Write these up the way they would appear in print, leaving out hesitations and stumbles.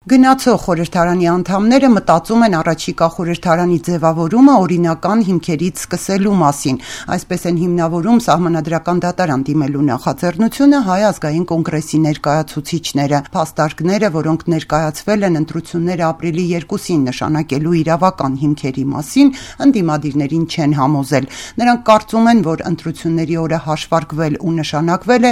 Գնացող խորհրդարանի անդամները մտածում են առաջիկա խորհրդարանի ձևավորումը օրինական հիմքերից սկսելու մասին։ Այսպես են հիմնավորում Սահմանադրական դատարան դիմելու նախաձեռնությունը Հայ ազգային կոնգրեսի ներկայացուցիչները։ Փաստարկները, որոնք ներկայացվել են ընտրությունները ապրիլի 2-ին նշանակելու իրավական հիմքերի մասին, ընդդիմադիրներին չեն համոզել։ Նրանք կարծում են, որ ընտրությունների օրը հաշվարկվել ու նշանակվել է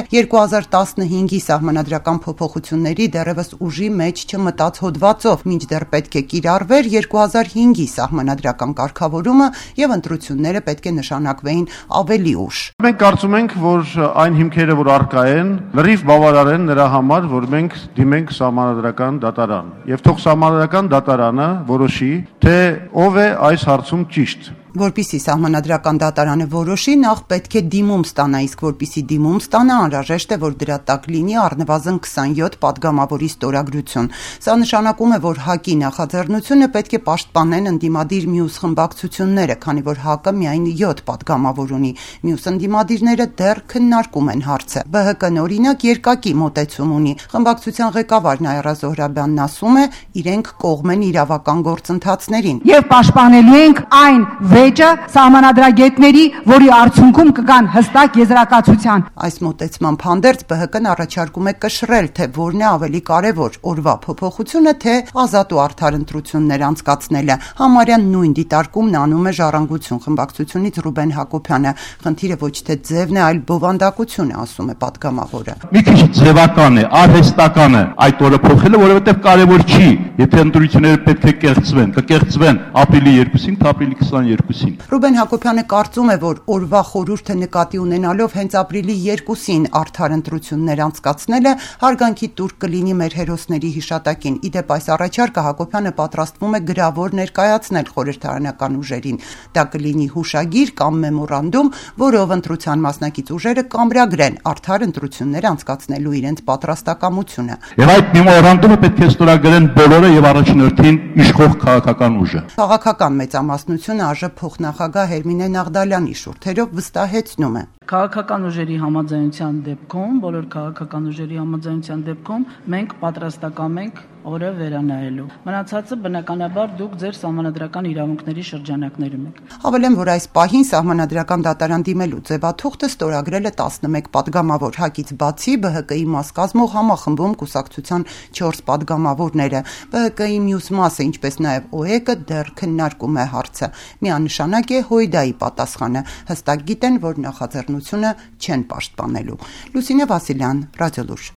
2015-ի սահմանադրական փոփոխությունների դեռևս ուժի մեջ չմտած հոդվածով, մինչդեռ պետք է կիրառվեր 2005-ի սահմանադրական կարգավորումը եւ ընտրությունները պետք է նշանակվեին ավելի ուշ։ Մենք կարծում ենք, որ այն հիմքերը, որ առկա են, լրիվ բավարար են նրա համար, որ մենք դիմենք սահմանադրական դատարան։ Եվ թող սահմանադրական դատարանը որոշի, թե ով է այս հարցում ճիշտ։ Որպեսզի սահմանադրական դատարանը որոշի, նախ պետք է դիմում ստանա, իսկ որպեսզի դիմում ստանա, անհրաժեշտ է, որ դրա տակ լինի առնվազն 27 падգամավորի ստորագրություն։ Սա նշանակում է, որ ՀԱԿ-ի նախաձեռնությունը պետք է պաշտպանեն ընդդիմադիր մյուս խմբակցությունները, քանի որ ՀԱԿ-ը միայն 7 падգամավոր ունի։ Մյուս ընդդիմադիրները դեռ քննարկում են հարցը։ ԲՀԿ-ն օրինակ երկակի մոտեցում ունի։ Խմբակցության ղեկավար Նաիրա Զոհրաբյանն ասում է, իրենք կողմ են իրավական գործընթացներին։ Եվ պաշտպանելու ենք այն վեճը սահմանադրագետների, որի արդյունքում կգան հստակ եզրակացության։ Այս մոտեցման հանդերձ ԲՀԿ-ն առաջարկում է կշռել, թե որն է ավելի կարևոր՝ օրվա փոփոխությունը, թե ազատ ու արդար ընտրություններ անցկացնելը։ Համարյա նույն դիտարկումն անում է Ժառանգություն խմբակցությունից Ռուբեն Հակոբյանը։ Խնդիրը ոչ թե ձևն է, այլ բովանդակություն է, ասում է падգամավորը։ Մի քիչ ձևական է, արհեստական է այդ օրը փոխելը, որովհետև կարևոր չի, եթե ընտրությունները պետք է կեղծվեն, կկեղծվեն ապրիլի 2-ին, ապրիլի 22-ին։ Ռուբեն Հակոբյանը կարծում է, որ օրվա խորհուրդը նկատի ունենալով հենց ապրիլի 2-ին արդար ընտրություններ անցկացնելը հարգանքի տուր կլինի մեր հերոսների հիշատակին։ Իդեպ այս առաջարկը Հակոբյանը պատրաստվում է գրավոր ներկայացնել խորհրդարանական ուժերին։ Դա կլինի հուշագիր կամ մեմորանդում, որով ընտրության մասնակից ուժերը կամրագրեն արդար ընտրություններ անցկացնելու իրենց պատրաստակամությունը։ Եվ այդ մեմորանդումը պետք է ստորագրեն բոլորը եւ առաջնորդին իշխող քաղաքական ուժը։ Քաղաքական մեծամասնությունը ԱԺ փոխնախագահ Հերմինե Նաղդալյանի շուրթերով վստահեցնում է։ Քաղաքական ուժերի համաձայնության դեպքում, բոլոր քաղաքական ուժերի համաձայնության դեպքում մենք պատրաստական ենք օրը վերանայելու։ Մնացածը բնականաբար դուք ձեր սահմանադրական իրավունքների շրջանակներում եք։ Հավելեմ, որ այս պահին սահմանադրական դատարան դիմելու ձևաթուղթը ստորագրել է 11 падգամավոր, ՀԱԿ-ից բացի ԲՀԿ-ի մաս կազմող համախմբում կուսակցության 4 падգամավորները։ ԲՀԿ-ի մյուս մասը, ինչպես նաև ՕԵԿ-ը դեռ քննարկում է հարցը։ Միանշանակ է ՀՅԴ-ի պատասխանը։ Հստակ գիտեն, որ նախաձեռնությունը չեն պաշտպանելու։ Լուսինե Վասիլյան, Ռադիոլուր։